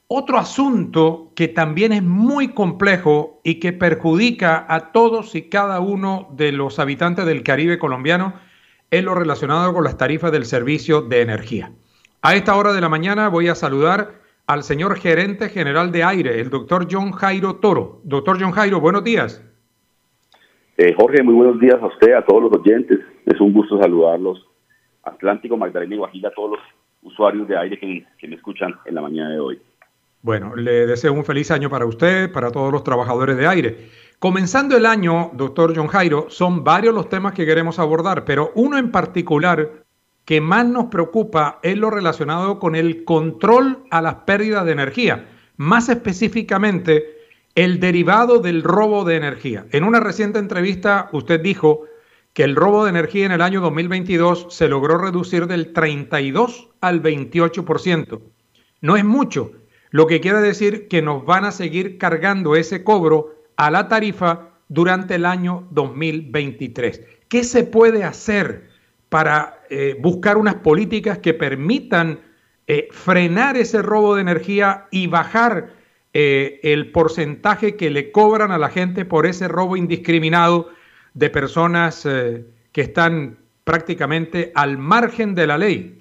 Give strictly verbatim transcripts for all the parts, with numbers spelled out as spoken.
Otro asunto que también es muy complejo y que perjudica a todos y cada uno de los habitantes del Caribe colombiano es lo relacionado con las tarifas del servicio de energía. A esta hora de la mañana voy a saludar al señor gerente general de Aire, el doctor John Jairo Toro. Doctor John Jairo, buenos días. Eh, Jorge, muy buenos días a usted, a todos los oyentes. Es un gusto saludarlos. Atlántico, Magdalena y Guajira, a todos los usuarios de Aire que, que me escuchan en la mañana de hoy. Bueno, le deseo un feliz año para usted, para todos los trabajadores de Aire. Comenzando el año, doctor John Jairo, son varios los temas que queremos abordar, pero uno en particular que más nos preocupa es lo relacionado con el control a las pérdidas de energía, más específicamente el derivado del robo de energía. En una reciente entrevista usted dijo que el robo de energía en el año dos mil veintidós se logró reducir del treinta y dos al veintiocho por ciento. No es mucho, lo que quiere decir que nos van a seguir cargando ese cobro a la tarifa durante el año dos mil veintitrés. ¿Qué se puede hacer para eh, buscar unas políticas que permitan eh, frenar ese robo de energía y bajar eh, el porcentaje que le cobran a la gente por ese robo indiscriminado de personas eh, que están prácticamente al margen de la ley?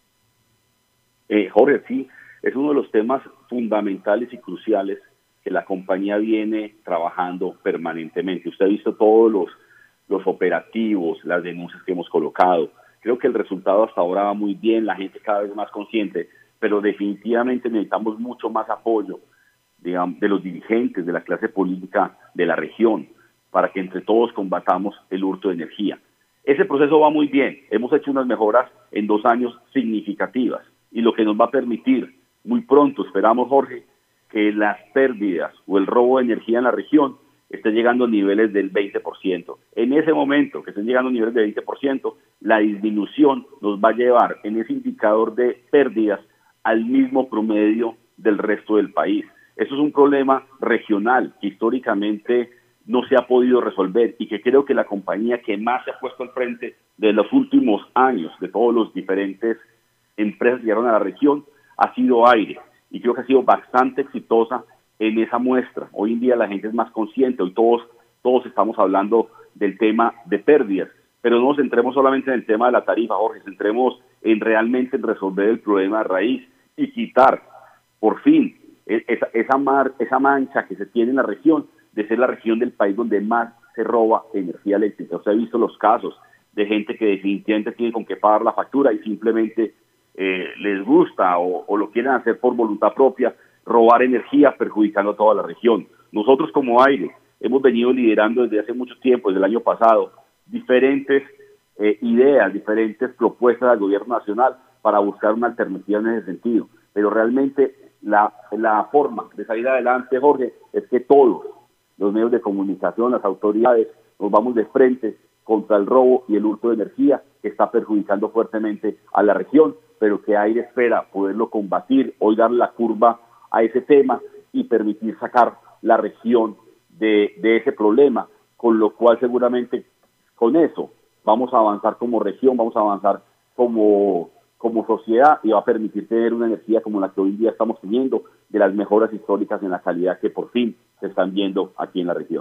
Eh, Jorge, sí, es uno de los temas fundamentales y cruciales que la compañía viene trabajando permanentemente. Usted ha visto todos los, los operativos, las denuncias que hemos colocado. Creo que el resultado hasta ahora va muy bien, la gente cada vez más consciente, pero definitivamente necesitamos mucho más apoyo, digamos, de los dirigentes, de la clase política de la región, para que entre todos combatamos el hurto de energía. Ese proceso va muy bien, hemos hecho unas mejoras en dos años significativas, y lo que nos va a permitir muy pronto, esperamos, Jorge, que las pérdidas o el robo de energía en la región esté llegando a niveles del veinte por ciento. En ese momento que estén llegando a niveles del veinte por ciento, la disminución nos va a llevar en ese indicador de pérdidas al mismo promedio del resto del país. Eso es un problema regional que históricamente no se ha podido resolver y que creo que la compañía que más se ha puesto al frente de los últimos años, de todos los diferentes empresas que llegaron a la región, ha sido Aire, y creo que ha sido bastante exitosa en esa muestra. Hoy en día la gente es más consciente, hoy todos, todos estamos hablando del tema de pérdidas, pero no nos centremos solamente en el tema de la tarifa, Jorge, centremos en realmente en resolver el problema de raíz y quitar, por fin, esa, esa, mar, esa mancha que se tiene en la región, de ser la región del país donde más se roba energía eléctrica. Usted ha visto los casos de gente que definitivamente tiene con qué pagar la factura y simplemente Eh, les gusta o, o lo quieren hacer por voluntad propia, robar energía perjudicando a toda la región. Nosotros como Aire hemos venido liderando desde hace mucho tiempo, desde el año pasado, diferentes eh, ideas, diferentes propuestas al gobierno nacional para buscar una alternativa en ese sentido. Pero realmente la, la forma de salir adelante, Jorge, es que todos los medios de comunicación, las autoridades, nos vamos de frente contra el robo y el hurto de energía que está perjudicando fuertemente a la región, pero que Aire espera poderlo combatir, hoy darle la curva a ese tema y permitir sacar la región de, de ese problema, con lo cual seguramente con eso vamos a avanzar como región, vamos a avanzar como, como sociedad y va a permitir tener una energía como la que hoy en día estamos teniendo, de las mejoras históricas en la calidad que por fin se están viendo aquí en la región.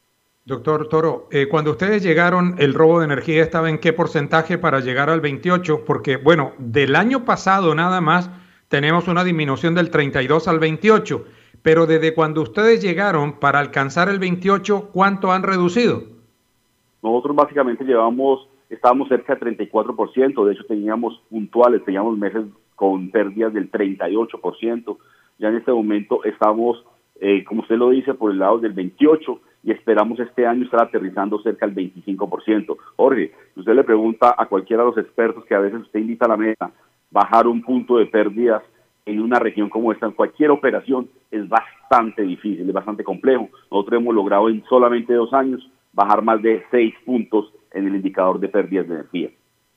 Doctor Toro, eh, cuando ustedes llegaron, el robo de energía estaba en qué porcentaje para llegar al veintiocho, porque bueno, del año pasado nada más tenemos una disminución del treinta y dos al veintiocho, pero desde cuando ustedes llegaron para alcanzar el veintiocho, ¿cuánto han reducido? Nosotros básicamente llevamos, estábamos cerca del treinta y cuatro por ciento, de hecho teníamos puntuales, teníamos meses con pérdidas del treinta y ocho por ciento, ya en este momento estamos, eh, como usted lo dice, por el lado del veintiocho por ciento, y esperamos este año estar aterrizando cerca del veinticinco por ciento. Jorge, usted le pregunta a cualquiera de los expertos que a veces usted invita a la mesa, bajar un punto de pérdidas en una región como esta, en cualquier operación, es bastante difícil, es bastante complejo. Nosotros hemos logrado en solamente dos años bajar más de seis puntos en el indicador de pérdidas de energía.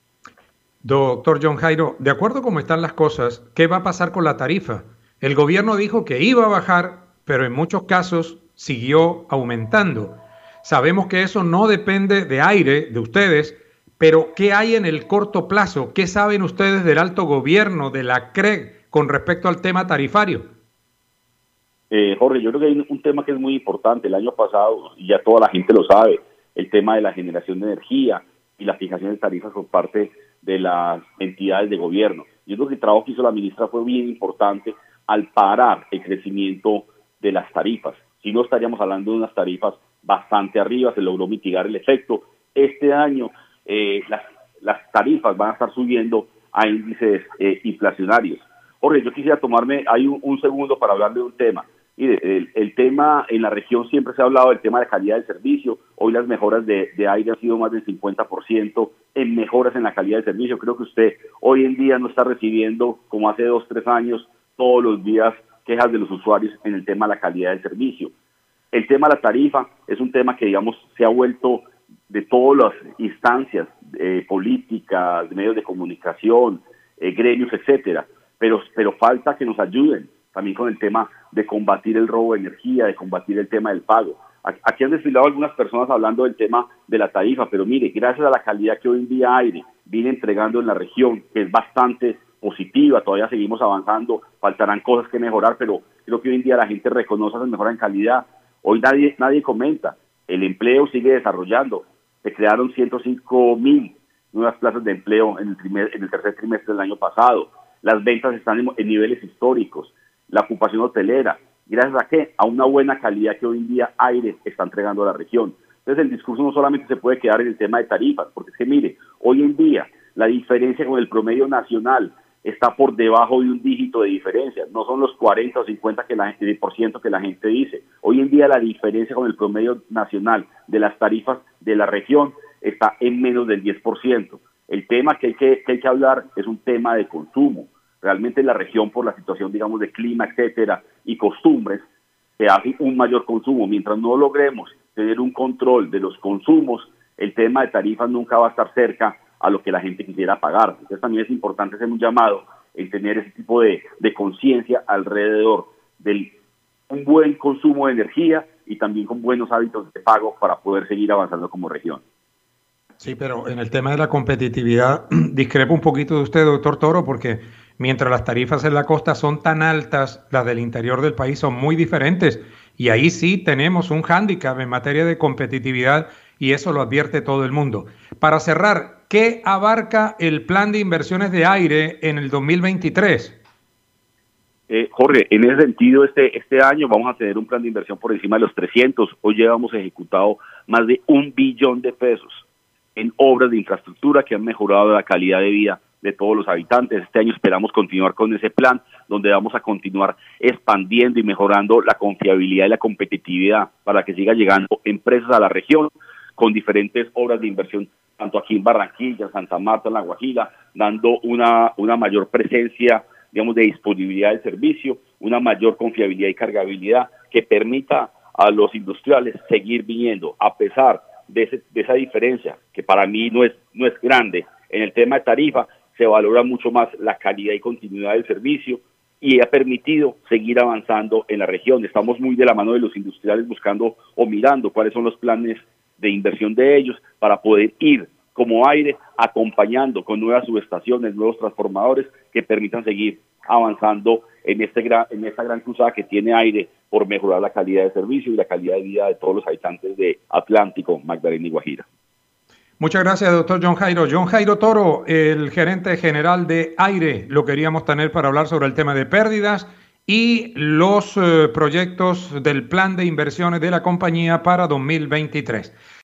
Doctor John Jairo, de acuerdo a cómo están las cosas, ¿qué va a pasar con la tarifa? El gobierno dijo que iba a bajar, pero en muchos casos siguió aumentando. Sabemos que eso no depende de Aire, de ustedes, pero ¿qué hay en el corto plazo? ¿Qué saben ustedes del alto gobierno, de la C R E G, con respecto al tema tarifario? Eh, Jorge, yo creo que hay un, un tema que es muy importante. El año pasado, y ya toda la gente lo sabe, el tema de la generación de energía y la fijación de tarifas por parte de las entidades de gobierno. Yo creo que el trabajo que hizo la ministra fue bien importante al parar el crecimiento de las tarifas. Si no, estaríamos hablando de unas tarifas bastante arriba, se logró mitigar el efecto. Este año eh, las, las tarifas van a estar subiendo a índices eh, inflacionarios. Jorge, yo quisiera tomarme ahí un, un segundo para hablar de un tema. Mire, el, el tema en la región siempre se ha hablado del tema de calidad del servicio. Hoy las mejoras de, de aire han sido más del cincuenta por ciento en mejoras en la calidad del servicio. Creo que usted hoy en día no está recibiendo, como hace dos, tres años, todos los días quejas de los usuarios en el tema de la calidad del servicio. El tema de la tarifa es un tema que, digamos, se ha vuelto de todas las instancias eh, políticas, medios de comunicación, eh, gremios, etcétera. Pero, pero falta que nos ayuden también con el tema de combatir el robo de energía, de combatir el tema del pago. Aquí han desfilado algunas personas hablando del tema de la tarifa, pero mire, gracias a la calidad que hoy en día Aire viene entregando en la región, que es bastante positiva, todavía seguimos avanzando, faltarán cosas que mejorar, pero creo que hoy en día la gente reconoce esa mejora en calidad. Hoy nadie, nadie comenta, el empleo sigue desarrollando, se crearon ciento cinco mil nuevas plazas de empleo en el, primer, en el tercer trimestre del año pasado. Las ventas están en, en niveles históricos, la ocupación hotelera, ¿gracias a qué? A una buena calidad que hoy en día Aire está entregando a la región. Entonces el discurso no solamente se puede quedar en el tema de tarifas, porque es que mire, hoy en día la diferencia con el promedio nacional está por debajo de un dígito de diferencia, no son los cuarenta o cincuenta que la, por ciento que la gente dice. Hoy en día la diferencia con el promedio nacional de las tarifas de la región está en menos del diez por ciento. El tema que hay que, que hay que hablar es un tema de consumo. Realmente en la región, por la situación, digamos, de clima, etcétera, y costumbres, se hace un mayor consumo. Mientras no logremos tener un control de los consumos, el tema de tarifas nunca va a estar cerca a lo que la gente quisiera pagar. Entonces también es importante hacer un llamado en tener ese tipo de, de conciencia alrededor de un buen consumo de energía y también con buenos hábitos de pago para poder seguir avanzando como región. Sí, pero en el tema de la competitividad discrepo un poquito de usted, doctor Toro, porque mientras las tarifas en la costa son tan altas, las del interior del país son muy diferentes. Y ahí sí tenemos un hándicap en materia de competitividad y eso lo advierte todo el mundo. Para cerrar, ¿qué abarca el plan de inversiones de Aire en el dos mil veintitrés? Eh, Jorge, en ese sentido, este, este año vamos a tener un plan de inversión por encima de los trescientos. Hoy llevamos ejecutado más de un billón de pesos en obras de infraestructura que han mejorado la calidad de vida de todos los habitantes. Este año esperamos continuar con ese plan, donde vamos a continuar expandiendo y mejorando la confiabilidad y la competitividad para que siga llegando empresas a la región con diferentes obras de inversión, tanto aquí en Barranquilla, Santa Marta, en La Guajira, dando una, una mayor presencia, digamos, de disponibilidad del servicio, una mayor confiabilidad y cargabilidad que permita a los industriales seguir viniendo, a pesar de, ese, de esa diferencia, que para mí no es, no es grande. En el tema de tarifa se valora mucho más la calidad y continuidad del servicio y ha permitido seguir avanzando en la región. Estamos muy de la mano de los industriales buscando o mirando cuáles son los planes de inversión de ellos para poder ir como Aire acompañando con nuevas subestaciones, nuevos transformadores que permitan seguir avanzando en, este gran, en esta gran cruzada que tiene Aire por mejorar la calidad de servicio y la calidad de vida de todos los habitantes de Atlántico, Magdalena y Guajira. Muchas gracias, doctor John Jairo. John Jairo Toro, el gerente general de Aire, lo queríamos tener para hablar sobre el tema de pérdidas y los eh, proyectos del plan de inversiones de la compañía para dos mil veintitrés.